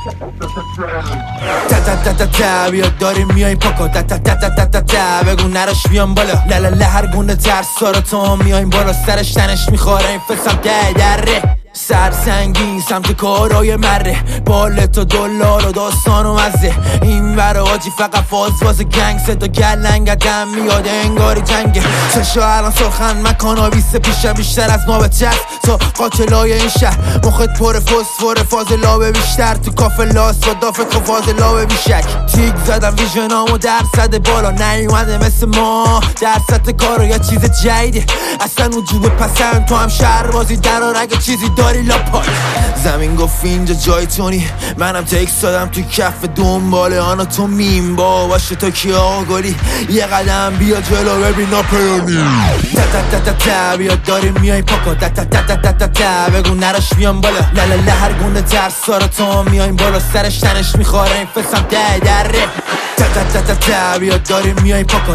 بیاد داریم میای پاکا بگو نرش بیام بالا لالا هر گونه ترس رو تو میایم بالا سرش تنش میخوره این فسم دره سرسنگین سمت کارای مره بالت و دلار و داستان و مزه این برا آجی فقط فاز گنگ صدا گلنگ دم میاد انگاری جنگه چشا الان سرخن مکانا بیسته پیشم بیشتر از نابت هست تا قاتلای این شهر مخت پر فسفور فاز لابه بیشتر تو کافه لاس و دافت خب فاز لابه بیشک تیک زدم ویژنامو درصد بالا نیومده مثل ما درصد کارو یا چیز جدیده اصلا وجوب پسند تو هم شهر بازی درار اگه چیزی داری لاپای زمین گفت اینجا جای تونی منم تکس دادم توی کف دنباله آنا تو میم با باشه تو کی آگلی یه قدم بیا جلو ببین ناپیانی بیاد داریم میای پاکا بگو نرش بیام بالا لالا هر گونه ترس رو تو میایم بالا سرش تنش میخوره این فسم دره بیاد داریم میای پاکا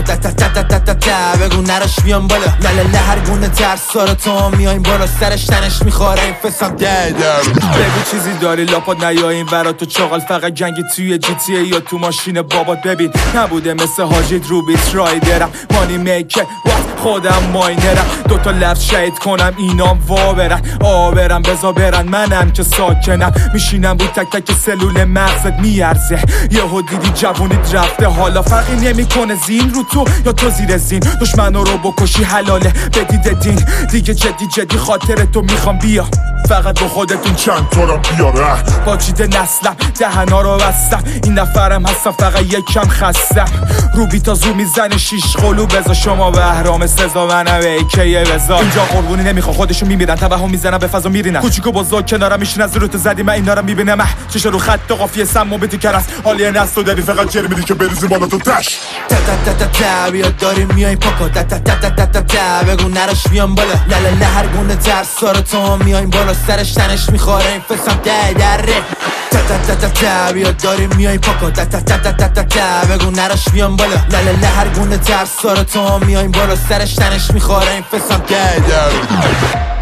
بگو نرش بیام بالا لالا هر گونه ترس رو تو میایم بالا سرش تنش میخوره این فسم بگو چیزی داری لاپات نیا این ورا تو چاقل فقط جنگی توی جی تی ای یا تو ماشین بابات ببین نبوده مثل حاجی روبیت رایدرم مانی میکر خودم ماینرم دوتا لفظ شهید کنم اینام وا برن آبرم بزا برن منم که ساکنم میشینم رو تک تک سلول مغزت میارزه یهو دیدی جوونیت رفته حالا فرقی نمیکنه زین رو تو یا تو زیر زین دشمنو رو بکشی حلاله بدید دین دیگه جدی خاطر تو میخوام بیا فقط با خودتون چند تا رو بیاره با چیده نسلم دهنا رو بستم این نفرم هستم فقط یکم خستم روبی تا زو میزنه شیش قلو بزا شما بهرام سزا منم ایکیه بزا اینجا قربونی نمیخوا خودشو میمیرن توهم میزنن به فضا میرینن کوچیکو بزرگ کنارم میشین از رو تو زدی من اینا رو میبینم چشا رو خط قافیه سم و بیتی کرس حالی نست و داری فقط چر میدی که بریزی بالا تو تش بیاد داریم میای پاکا بگو نرش بیام بالا لالا هر گونه ترس رو تو میایم بالا سرش تنش میخوره این فسم دره بیاد داریم میای پاکا بگو نرش بیام بالا لالا هر گونه ترس رو تو میایم بالا سرش تنش میخوره این فسم دره